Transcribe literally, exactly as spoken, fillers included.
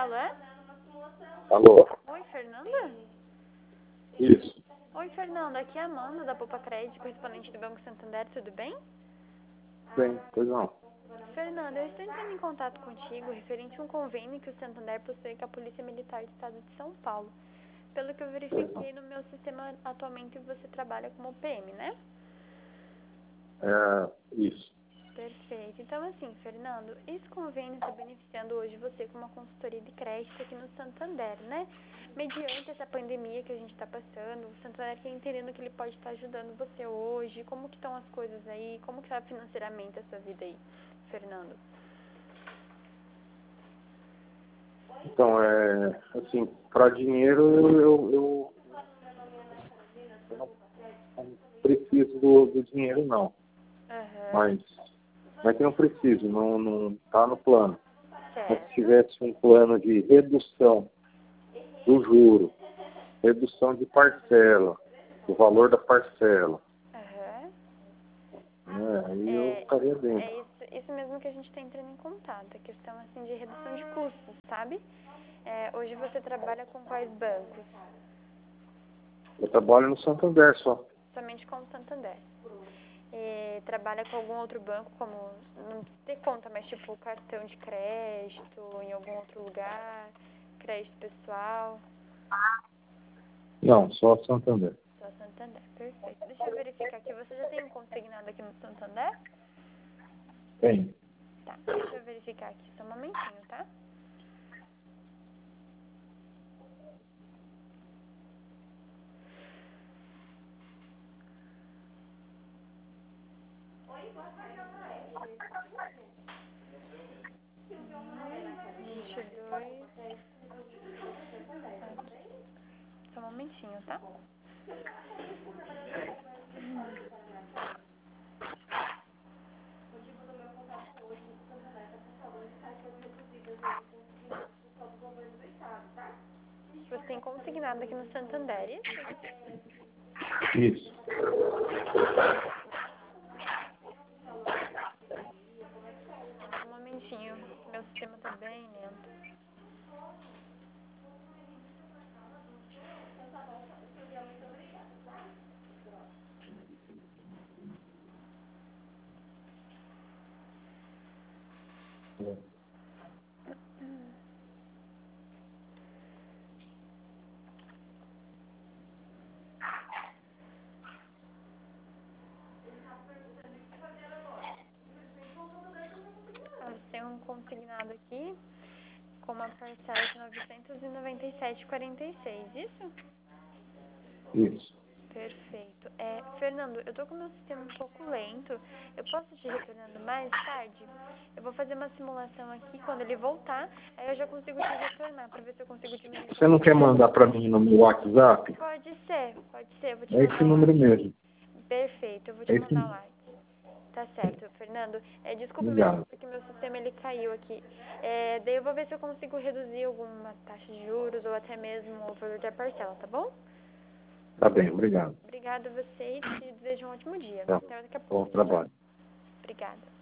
Paulo, é? Alô? Oi, Fernanda? Isso. Oi, Fernanda. Aqui é a Amanda, da Poupa Crédito, correspondente do Banco Santander. Tudo bem? Bem, pois não. Fernanda, eu estou entrando em contato contigo referente a um convênio que o Santander possui com a Polícia Militar do Estado de São Paulo. Pelo que eu verifiquei no meu sistema, atualmente você trabalha como P M, né? É, isso. Perfeito. Então, assim, Fernando, esse convênio está beneficiando hoje você com uma consultoria de crédito aqui no Santander, né? Mediante essa pandemia que a gente está passando, o Santander quer entendendo que ele pode estar ajudando você hoje, como que estão as coisas aí, como que está financeiramente a sua vida aí, Fernando? Então, é, assim, para dinheiro eu, eu, eu, eu não, não preciso do, do dinheiro, não. Aham. Mas, mas eu não preciso, não, não tá no plano. Mas se Certo. tivesse um plano de redução do juro, redução de parcela, do valor da parcela, Aham. né, aí eu É, ficaria dentro. é isso, isso mesmo que a gente está entrando em contato, a questão assim de redução de custos, sabe? É, hoje você trabalha com quais bancos? Eu trabalho no Santander só. Somente com o Santander. E trabalha com algum outro banco, como, não precisa ter conta, mas tipo cartão de crédito, em algum outro lugar, crédito pessoal, Não, só Santander. só Santander. Perfeito. Deixa eu verificar aqui, você já tem um consignado aqui no Santander? Tem. Tá, deixa eu verificar aqui, só um momentinho, tá? vinte e dois. Só um momentinho, tá? Você tem consignado aqui no Santander, isso? Isso. Um momentinho, meu sistema tá bem lento. Ah, você tem um consignado aqui com uma parcela de novecentos e noventa e sete reais e quarenta e seis centavos, isso? Isso. Perfeito. É, Fernando, eu tô com o meu sistema um pouco lento. Eu posso te retornando mais tarde? Eu vou fazer uma simulação aqui, quando ele voltar, aí eu já consigo te retornar pra ver se eu consigo diminuir um Você não pouquinho. quer mandar para mim no meu WhatsApp? Pode ser, pode ser. Eu vou te É esse mandar número lá. mesmo. Perfeito, eu vou te É mandar esse. lá. Tá certo, Fernando. É, desculpa mesmo, Obrigado. porque meu sistema ele caiu aqui. É, daí eu vou ver se eu consigo reduzir alguma taxa de juros ou até mesmo o valor da parcela, tá bom? Tá bem, obrigado. Obrigada a você e te desejo um ótimo dia. Tá. Até daqui a Bom pouco. Tchau, tchau. trabalho. Obrigada.